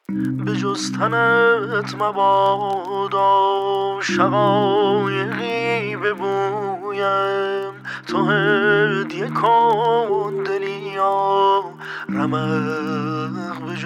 به جز تنت مبادا شقایقی ببویم، تو هدیه کن دلیا رمق به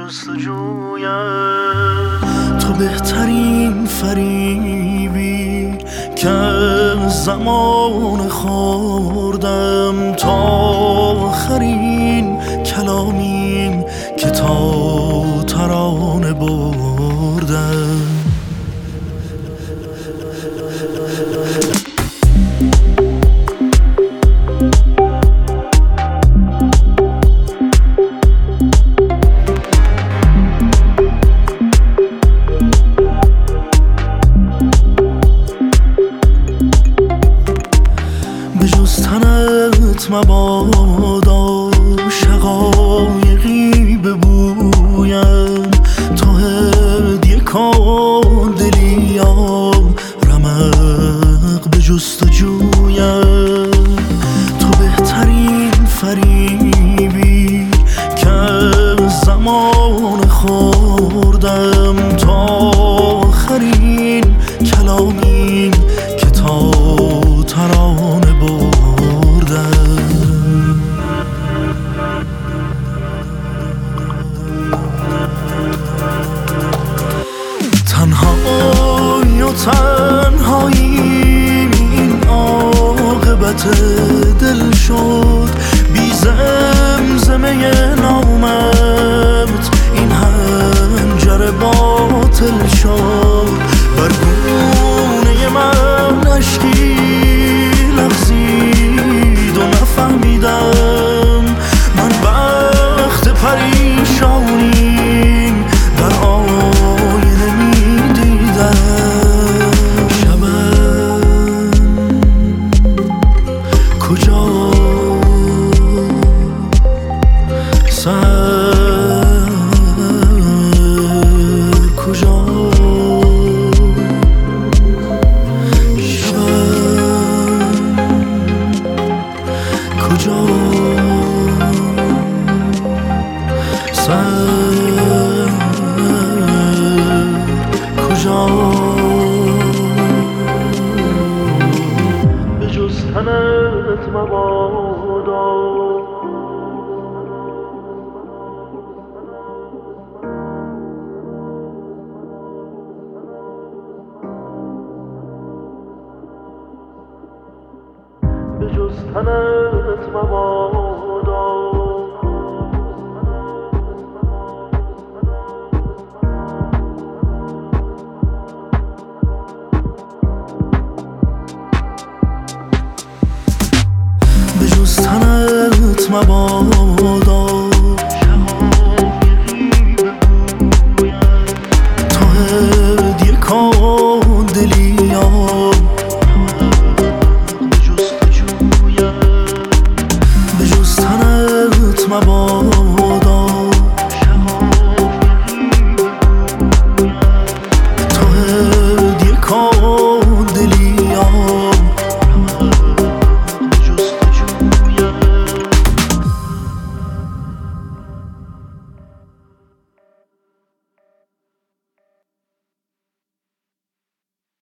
جستجویم. تو بهترین فریبی که زمان خوردم، تا آخرین کلامیم که تا ترانه بردم. به جز تنت مبادا شقایقی ببویم، تو هدیه کن دلیا رمق به جستجویم. تو بهترین فریبی که زمان خوردم، تا آخرین کلامیم که تا ترانه بردم. تنهایی و تنهاییم، این عاقبت دل شد. بی زمزمه نامت این حنجره باطل شد. بر گونه من اشکی لغزید و نفهمیدم من بخت پریشانیم در آینه میدیدم. شبم کجا، سر کجا، کجا، سر کجا. به جز تنت مبادا به جز تنت مبادا. به جز تنت مبادا